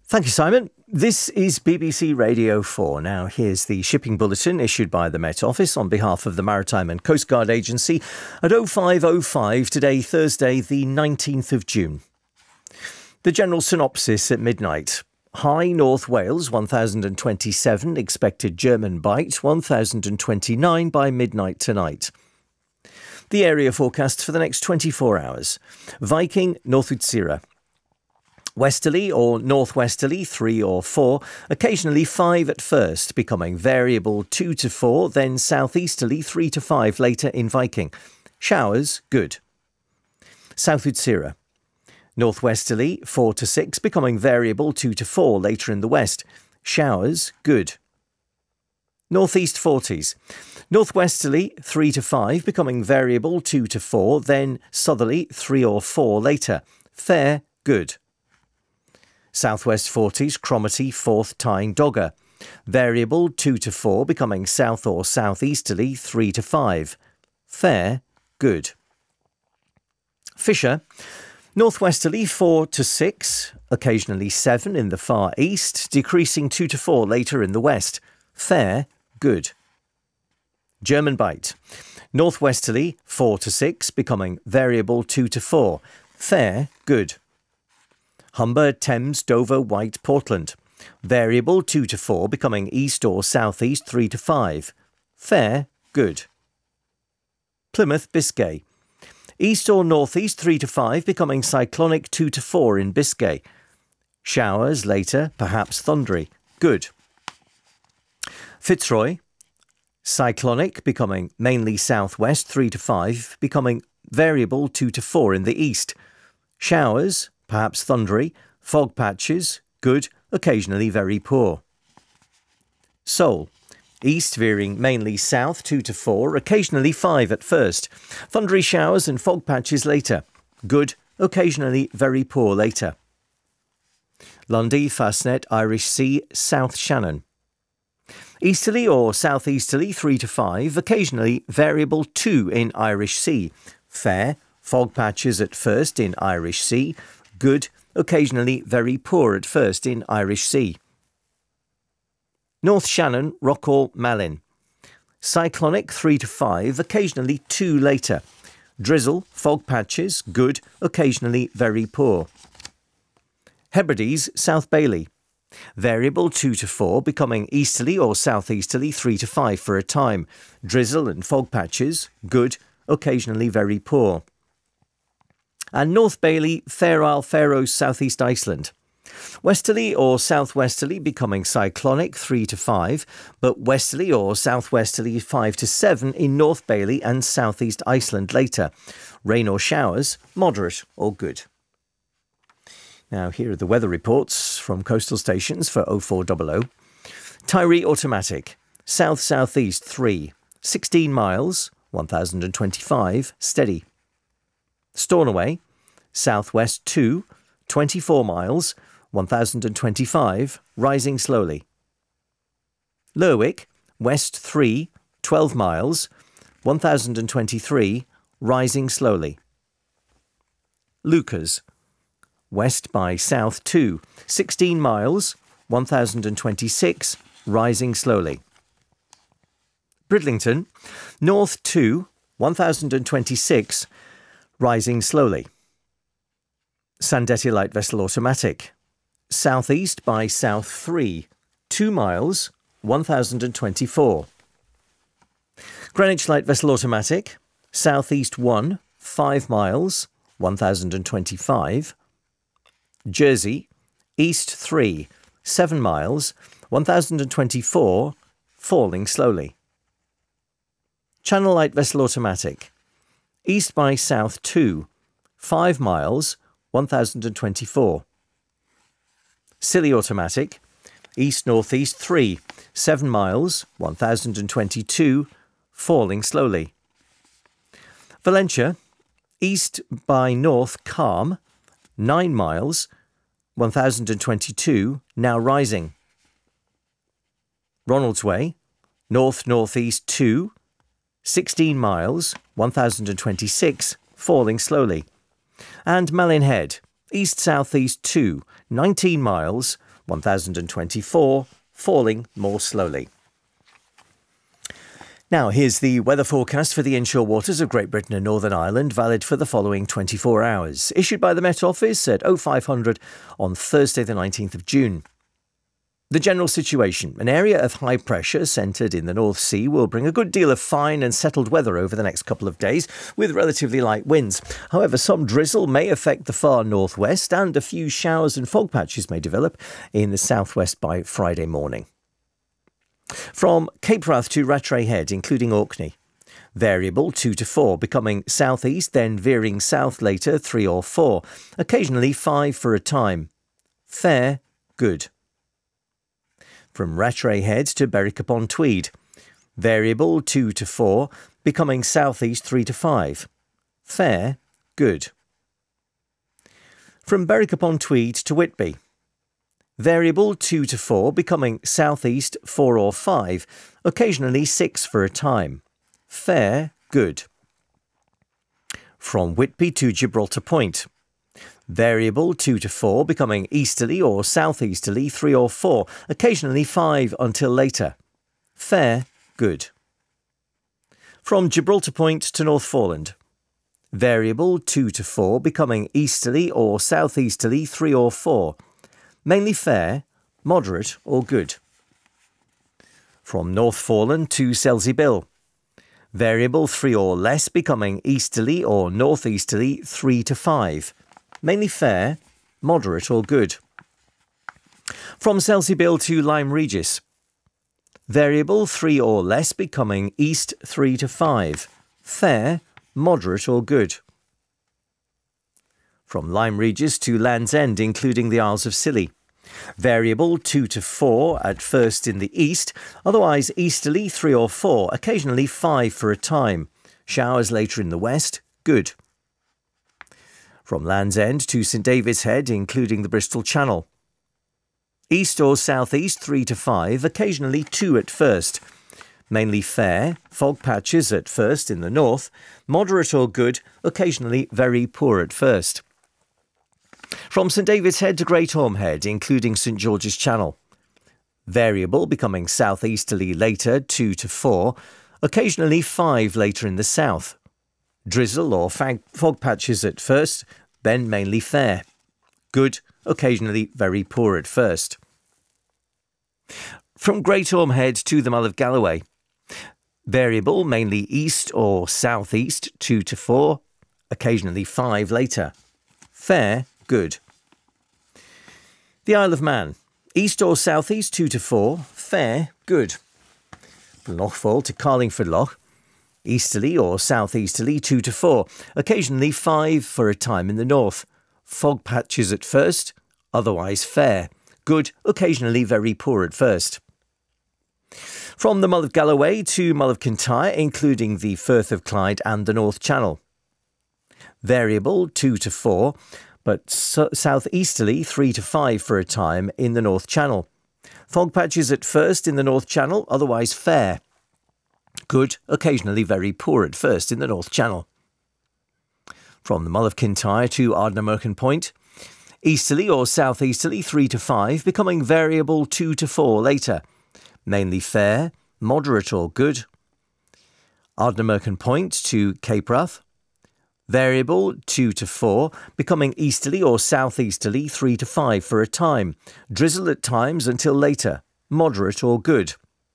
Thank you, Simon. This is BBC Radio 4. Now, here's the shipping bulletin issued by the Met Office on behalf of the Maritime and Coast Guard Agency at 05:05 today, Thursday, the 19th of June. The general synopsis at midnight. High North Wales 1027, expected German bite 1029 by midnight tonight. The area forecast for the next 24 hours. Viking, North-Utsira. Westerly or northwesterly 3 or 4, occasionally 5 at first, becoming variable 2 to 4, then southeasterly 3 to 5 later in Viking. Showers, good. South-Utsira. Northwesterly 4 to 6, becoming variable 2 to 4 later in the west. Showers, good. Northeast 40s. Northwesterly 3 to 5, becoming variable 2 to 4, then southerly 3 or 4 later. Fair, good. Southwest 40s, Cromarty, Forth, Tyne, Dogger. Variable 2 to 4, becoming south or southeasterly 3 to 5. Fair, good. Fisher. Northwesterly 4 to 6, occasionally 7 in the far east, decreasing 2 to 4 later in the west. Fair, good. German Bight. Northwesterly 4 to 6, becoming variable 2 to 4. Fair, good. Humber, Thames, Dover, Wight, Portland. Variable 2 to 4, becoming east or southeast 3 to 5. Fair, good. Plymouth, Biscay. East or northeast 3 to 5, becoming cyclonic 2 to 4 in Biscay. Showers later, perhaps thundery. Good. Fitzroy. Cyclonic, becoming mainly southwest 3 to 5, becoming variable 2 to 4 in the east. Showers, perhaps thundery, fog patches, good, occasionally very poor. Seoul. East veering mainly south 2 to 4, occasionally 5 at first. Thundery showers and fog patches later. Good, occasionally very poor later. Lundy, Fastnet, Irish Sea, South Shannon. Easterly or southeasterly 3 to 5, occasionally variable 2 in Irish Sea. Fair, fog patches at first in Irish Sea. Good, occasionally very poor at first in Irish Sea. North Shannon, Rockall, Malin. Cyclonic 3 to 5, occasionally 2 later. Drizzle, fog patches, good, occasionally very poor. Hebrides, South Bailey. Variable 2 to 4, becoming easterly or southeasterly 3 to 5 for a time. Drizzle and fog patches, good, occasionally very poor. And North Bailey, Fair Isle, Faroes, Southeast Iceland. Westerly or southwesterly becoming cyclonic 3 to 5, but westerly or southwesterly 5 to 7 in North Bailey and Southeast Iceland later. Rain or showers, moderate or good. Now here are the weather reports from coastal stations for 0400. Tiree Automatic, south-southeast 3, 16 miles, 1025, steady. Stornoway, southwest 2, 24 miles, 1025, rising slowly. Lerwick, west 3, 12 miles, 1023, rising slowly. Lucas, west by south 2, 16 miles, 1026, rising slowly. Bridlington, north 2, 1026, rising slowly. Sandetti Light Vessel Automatic. Southeast by south 3, 2 miles, 1024. Greenwich Light Vessel Automatic. Southeast 1, 5 miles, 1025. Jersey. East 3, 7 miles, 1024, falling slowly. Channel Light Vessel Automatic. East by south 2, 5 miles, 1024. Scilly Automatic. East-northeast 3, 7 miles, 1022, falling slowly. Valentia. East by north calm, 9 miles, 1022, now rising. Ronaldsway. North-northeast 2, 16 miles, 1026, falling slowly. And Malin Head. East-southeast 2, 19 miles, 1024, falling more slowly. Now, here's the weather forecast for the inshore waters of Great Britain and Northern Ireland, valid for the following 24 hours. Issued by the Met Office at 0500 on Thursday the 19th of June. The general situation. An area of high pressure centred in the North Sea will bring a good deal of fine and settled weather over the next couple of days, with relatively light winds. However, some drizzle may affect the far northwest, and a few showers and fog patches may develop in the southwest by Friday morning. From Cape Wrath to Rattray Head, including Orkney. Variable 2 to 4, becoming southeast, then veering south later 3 or 4. Occasionally 5 for a time. Fair, good. From Rattray Head to Berwick-upon-Tweed. Variable 2 to 4, becoming southeast 3 to 5. Fair, good. From Berwick-upon-Tweed to Whitby. Variable 2 to 4, becoming southeast 4 or 5, occasionally 6 for a time. Fair, good. From Whitby to Gibraltar Point. Variable 2 to 4, becoming easterly or southeasterly 3 or 4, occasionally 5 until later. Fair, good. From Gibraltar Point to North Foreland. Variable 2 to 4, becoming easterly or southeasterly 3 or 4. Mainly fair, moderate or good. From North Foreland to Selsey Bill. Variable 3 or less, becoming easterly or northeasterly 3 to 5. Mainly fair, moderate or good. From Selsey Bill to Lyme Regis. Variable 3 or less, becoming east 3 to 5. Fair, moderate or good. From Lyme Regis to Land's End, including the Isles of Scilly. Variable 2 to 4 at first in the east, otherwise easterly 3 or 4, occasionally 5 for a time. Showers later in the west, good. From Land's End to St David's Head, including the Bristol Channel. East or southeast 3 to 5, occasionally 2 at first. Mainly fair, fog patches at first in the north, moderate or good, occasionally very poor at first. From St David's Head to Great Orme Head, including St George's Channel. Variable, becoming southeasterly later 2 to 4, occasionally 5 later in the south. Drizzle or fog patches at first, then mainly fair. Good, occasionally very poor at first. From Great Orme Head to the Mull of Galloway. Variable, mainly east or southeast 2 to 4, occasionally 5 later. Fair, good. The Isle of Man. East or southeast 2 to 4, fair, good. From Lochford to Carlingford Loch. Easterly or southeasterly 2 to 4, occasionally 5 for a time in the north. Fog patches at first, otherwise fair. Good, occasionally very poor at first. From the Mull of Galloway to Mull of Kintyre, including the Firth of Clyde and the North Channel. Variable 2 to 4, but southeasterly 3 to 5 for a time in the North Channel. Fog patches at first in the North Channel, otherwise fair. Good, occasionally very poor at first in the North Channel. From the Mull of Kintyre to Ardnamurchan Point. Easterly or southeasterly 3 to 5, becoming variable 2 to 4 later. Mainly fair, moderate or good. Ardnamurchan Point to Cape Wrath. Variable 2 to 4, becoming easterly or southeasterly 3 to 5 for a time. Drizzle at times until later. Moderate or good.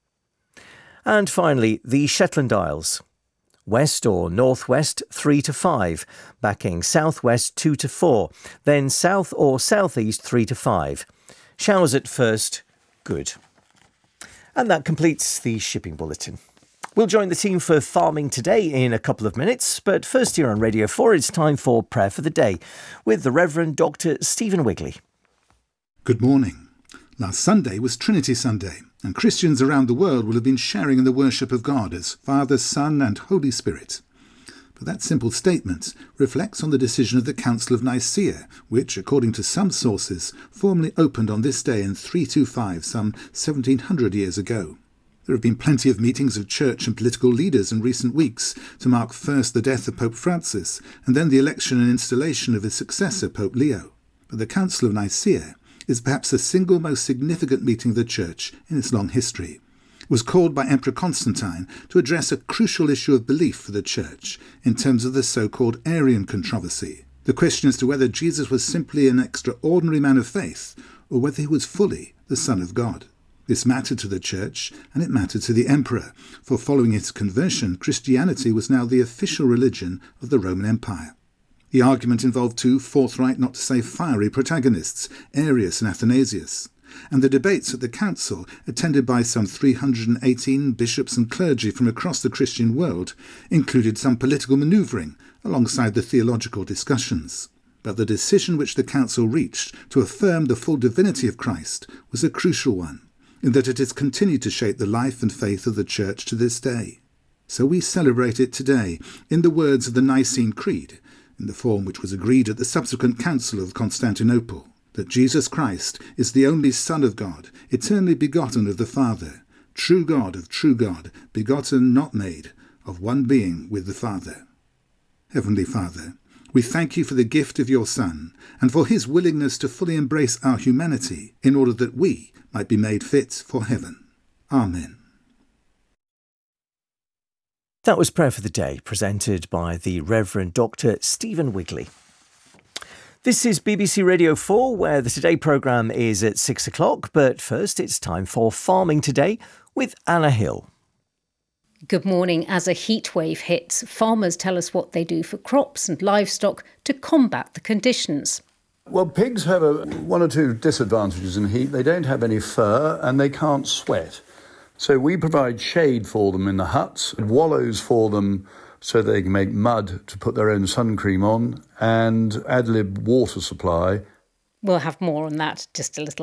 And finally, the Shetland Isles. West or northwest 3 to 5, backing southwest 2 to 4, then south or southeast 3 to 5. Showers at first, good. And that completes the shipping bulletin. We'll join the team for farming today in a couple of minutes, but first here on Radio 4, it's time for Prayer for the Day with the Reverend Dr. Stephen Wigley. Good morning. Last Sunday was Trinity Sunday, and Christians around the world will have been sharing in the worship of God as Father, Son and Holy Spirit. But that simple statement reflects on the decision of the Council of Nicaea, which, according to some sources, formally opened on this day in 325, some 1700 years ago. There have been plenty of meetings of church and political leaders in recent weeks to mark first the death of Pope Francis and then the election and installation of his successor, Pope Leo. But the Council of Nicaea is perhaps the single most significant meeting of the Church in its long history. It was called by Emperor Constantine to address a crucial issue of belief for the Church in terms of the so-called Arian controversy, the question as to whether Jesus was simply an extraordinary man of faith or whether he was fully the Son of God. This mattered to the Church, and it mattered to the Emperor, for following his conversion, Christianity was now the official religion of the Roman Empire. The argument involved two forthright, not to say fiery, protagonists, Arius and Athanasius, and the debates at the council, attended by some 318 bishops and clergy from across the Christian world, included some political manoeuvring alongside the theological discussions. But the decision which the council reached to affirm the full divinity of Christ was a crucial one, in that it has continued to shape the life and faith of the Church to this day. So we celebrate it today in the words of the Nicene Creed, in the form which was agreed at the subsequent Council of Constantinople, that Jesus Christ is the only Son of God, eternally begotten of the Father, true God of true God, begotten, not made, of one being with the Father. Heavenly Father, we thank you for the gift of your Son, and for his willingness to fully embrace our humanity in order that we might be made fit for heaven. Amen. That was Prayer for the Day, presented by the Reverend Dr. Stephen Wigley. This is BBC Radio 4, where the Today programme is at 6 o'clock, but first it's time for Farming Today with Anna Hill. Good morning. As a heatwave hits, farmers tell us what they do for crops and livestock to combat the conditions. Well, pigs have one or two disadvantages in heat. They don't have any fur and they can't sweat. So we provide shade for them in the huts, wallows for them so they can make mud to put their own sun cream on, and ad lib water supply. We'll have more on that just a little